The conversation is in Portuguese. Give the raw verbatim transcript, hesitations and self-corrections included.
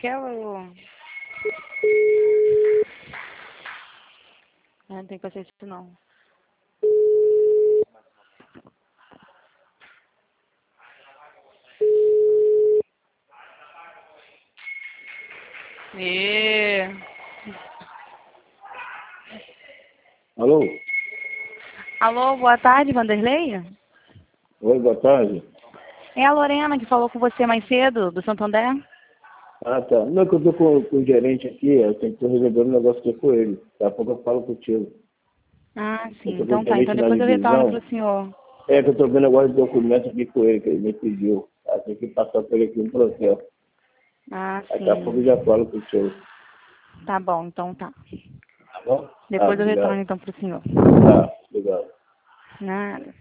aquela ou... Ah, não tem paciência não. E... Alô? Alô, boa tarde, Vanderlei? Oi, boa tarde. É a Lorena que falou com você mais cedo, do Santander? Ah, tá. Não, que eu tô com, com o gerente aqui, eu tenho que resolver um negócio aqui com ele. Daqui a pouco eu falo contigo. Ah, Eu sim, tô com o então tá. Então gerente na depois eu retorno divisão. pro senhor. É que eu tô vendo agora os documentos aqui com ele, que ele me pediu. Tá? Tem que passar por aqui um processo. Ah, Daqui a pouco eu sim. já falo contigo. Tá bom, então tá. Tá bom? Tá, Depois eu retorno obrigado. então pro senhor. Tá, obrigado. Nada.